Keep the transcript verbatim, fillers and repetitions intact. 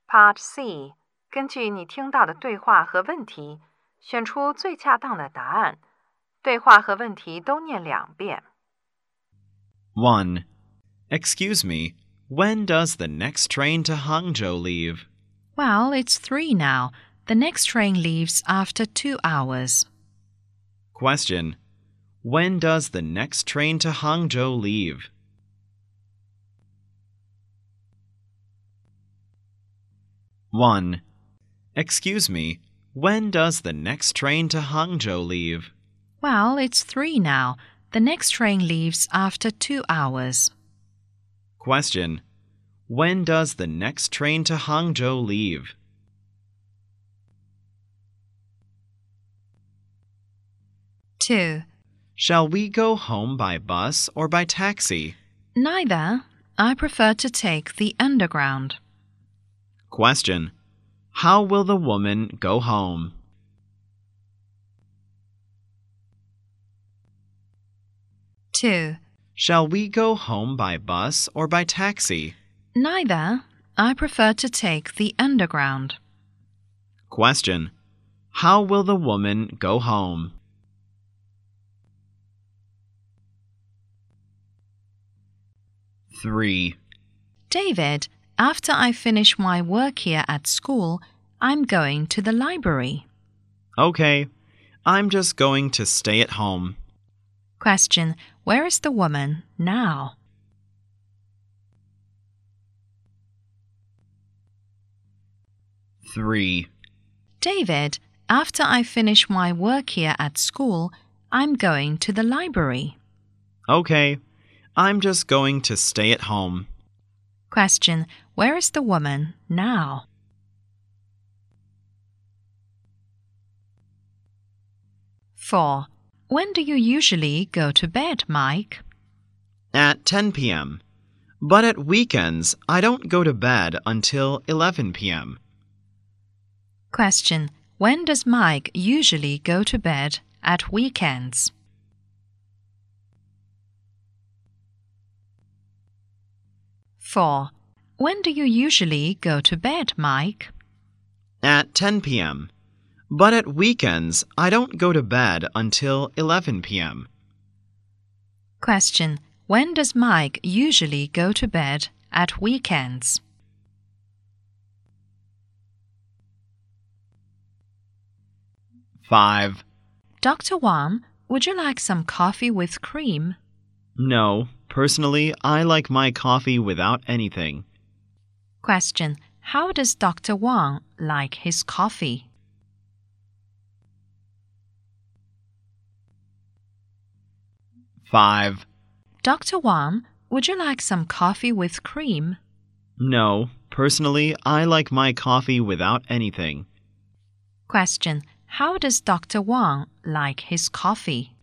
Part C， 根据你听到的对话和问题，选出最恰当的答案。对话和问题都念两遍。 one. Excuse me, when does the next train to Hangzhou leave? Well, it's three now. The next train leaves after two hours. Question. When does the next train to Hangzhou leave? one. Excuse me, when does the next train to Hangzhou leave? Well, it's three now. The next train leaves after two hours. Question. When does the next train to Hangzhou leave? two. Shall we go home by bus or by taxi? Neither. I prefer to take the underground. Question. How will the woman go home? two. Shall we go home by bus or by taxi? Neither. I prefer to take the underground. Question. How will the woman go home? three. David, after I finish my work here at school, I'm going to the library. Okay. I'm just going to stay at home. Question. Where is the woman now? three. David, after I finish my work here at school, I'm going to the library. Okay. I'm just going to stay at home. Question. Where is the woman now? four. When do you usually go to bed, Mike? At ten p.m. But at weekends, I don't go to bed until eleven p.m. Question. When does Mike usually go to bed at weekends? four. When do you usually go to bed, Mike? At ten p.m. But at weekends, I don't go to bed until eleven p.m. Question. When does Mike usually go to bed at weekends? five. Doctor Wang, would you like some coffee with cream? No, personally, I like my coffee without anything. Question. How does Doctor Wang like his coffee? five. Doctor Wang, would you like some coffee with cream? No, personally, I like my coffee without anything. Question. How does Doctor Wang like his coffee?